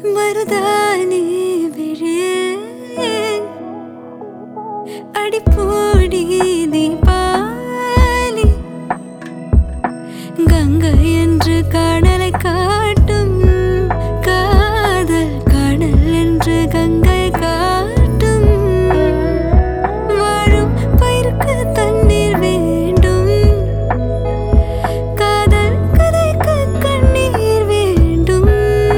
மருதானி விழியேன் அடிப்போடி தீபாவளி கங்கை என்று கடலை காட்டும் காதல் கடல் என்று கங்கை காட்டும் வாழும் பயிருக்கு தண்ணீர் வேண்டும் காதல் கதைக்கு கண்ணீர் வேண்டும்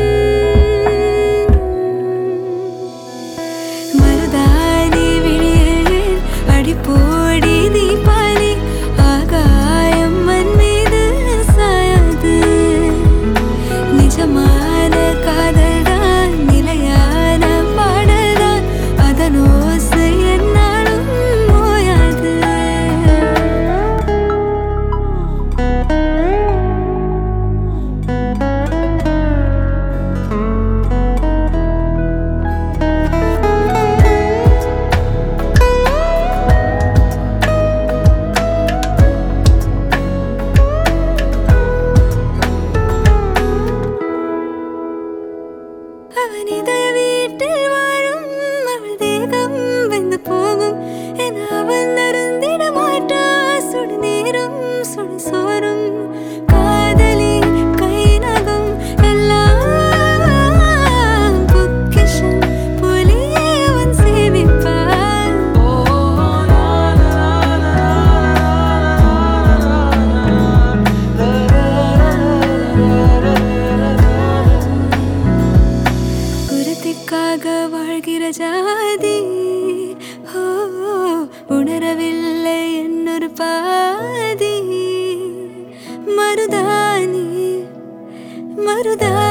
மருதானி விழியேன் அடிப்போடி தீபாவளி ஆகாயம் மண் மீது சாயாது நிஜமான காதல்தான் நிலையான பாடல்தான் அதன் ஓசை என்னாலும் ஓயாது அவன் இதய வீட்டில் வாழும் அவள் தேகம் வெந்து போகும் என அவன் அருந்திட மாட்டா சுடு நேரம் சுடு சோறும் காதலி கை நகம் எல்லாம் பொக்கிஷம் போலியே அவன் சேமிப்பான் குருத்திற்காக வாழ்கிற ஜாதி ஓ உணரவில்லை என்னொரு பாதி மருதானி மருதானி